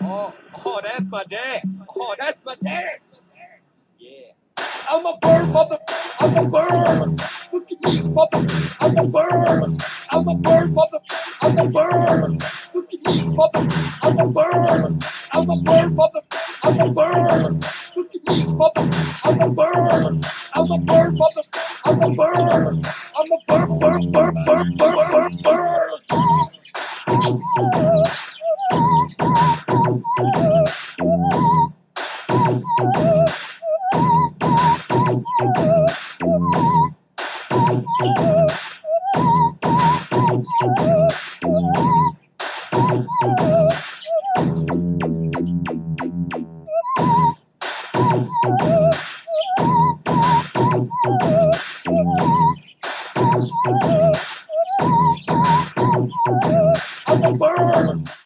Oh, that's my dad. Oh, that's my dad. Yeah. I'm a bird, mother. I'm a bird. Look at me, mother. I'm a bird. I'm a bird, mother. I'm a bird. Look at me, mother. I'm a bird. I'm a bird, mother. I'm a bird. Look at me, mother. I'm a bird. I'm a bird, mother. I'm a bird. I'm a bird, bird, bird, bird, bird, bird, bird.